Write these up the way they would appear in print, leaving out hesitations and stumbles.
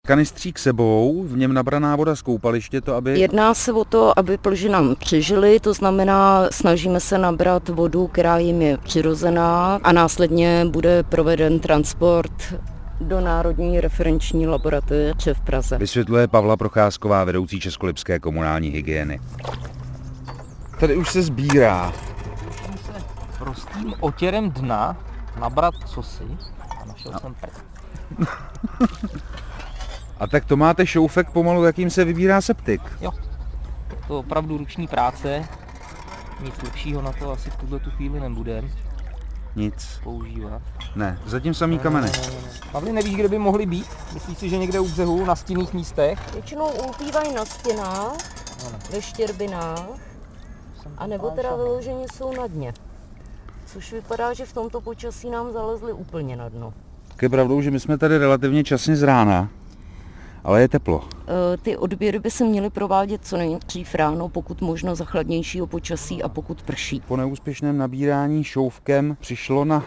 kanistřík sebou, v něm nabraná voda z koupaliště, to aby... Jedná se o to, aby plži nám přežily, to znamená, snažíme se nabrat vodu, která jim je přirozená a následně bude proveden transport do Národní referenční laboratoře v Praze. Vysvětluje Pavla Procházková, vedoucí Českolipské komunální hygieny. Tady už se sbírá. Musím se prostým otěrem dna nabrat cosi a našel jsem prd. A tak to máte šoufek pomalu, jakým se vybírá septik. Jo, to je opravdu ruční práce. Nic lepšího na to asi v tuto chvíli nebudeme Nic. používat. Ne, zatím samý kameny. Pavli, nevíš, kde by mohli být? Myslíš si, že někde u břehu, na stinných místech? Většinou ulpívají na stěnách, ve štěrbinách, a nebo teda vyloženě jsou na dně. Což vypadá, že v tomto počasí nám zalezli úplně na dno. Tak je pravdou, že my jsme tady relativně časně z rána, ale je teplo. Ty odběry by se měly provádět co nejdřív ráno, pokud možno za chladnějšího počasí a pokud prší. Po neúspěšném nabírání šoufkem přišlo na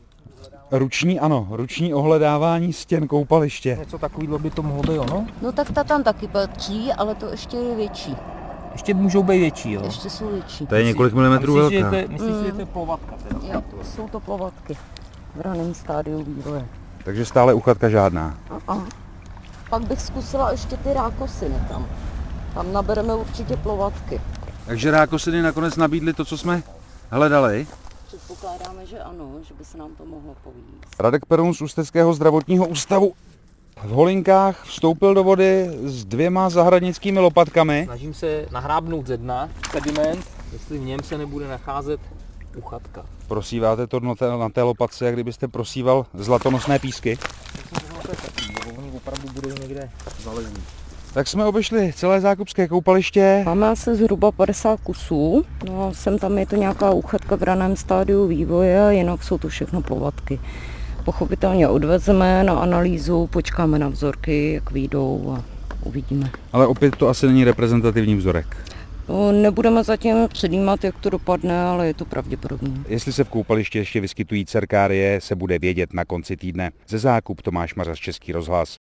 ruční ohledávání stěn koupaliště. Něco takového by to mohlo být, ono? No tak ta tam taky patří, ale to ještě je větší. Ještě můžou být větší, jo? Ještě jsou větší. To je několik milimetrů velká. Myslíš si, že to je plovatka? Teda? Jo, jsou to plovatky v raném stádiu vývoje. Takže stále uchatka žádná. Pak bych zkusila ještě ty rákosiny tam. Tam nabereme určitě plovatky. Takže rákosiny nakonec nabídly to, co jsme hledali. Předpokládáme, že ano, že by se nám to mohlo povést. Radek Perun z Ústeckého zdravotního ústavu v Holinkách vstoupil do vody s 2 zahradnickými lopatkami. Snažím se nahrábnout ze dna sediment, jestli v něm se nebude nacházet uchatka. Prosíváte to na té lopatce, jak kdybyste prosíval zlatonosné písky. Oni opravdu budou někde zalezlí. Tak jsme obešli celé Zákupské koupaliště. Máme asi zhruba 50 kusů. No, sem tam je to nějaká uchatka v raném stádiu vývoje, jinak jsou to všechno plovatky. Pochopitelně odvezeme na analýzu, počkáme na vzorky, jak vyjdou a uvidíme. Ale opět to asi není reprezentativní vzorek. No, nebudeme zatím předjímat, jak to dopadne, ale je to pravděpodobné. Jestli se v koupališti ještě vyskytují cerkárie, se bude vědět na konci týdne. Ze Zákup Tomáš Mařas, Český rozhlas.